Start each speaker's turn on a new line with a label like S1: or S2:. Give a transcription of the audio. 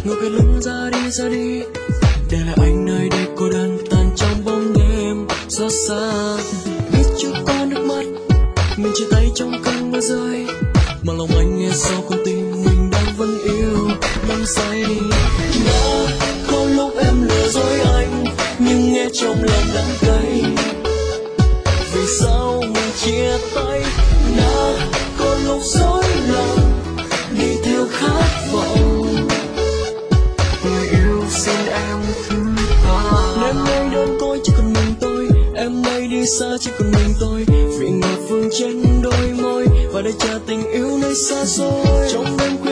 S1: ngồi cái lưng ra đi để lại anh nơi đây cô đơn tan trong bóng đêm xót xa. Biết chưa có nước mắt mình chia tay trong cơn mưa rơi, mà lòng anh nghe sau con tim mình đang vẫn yêu đang say. Đã có lúc em lừa dối anh nhưng nghe trong lòng đắng cay, vì sao mình chia tay. Đã có lúc dối lòng đi theo khát vọng, người yêu xin em thứ tha. Đêm nay đơn côi chỉ còn mình tôi, em nay đi xa chỉ còn mình tôi, vị ngọt phương trên đôi môi và đây trả tình yêu nơi xa xôi. Trong đêm khuya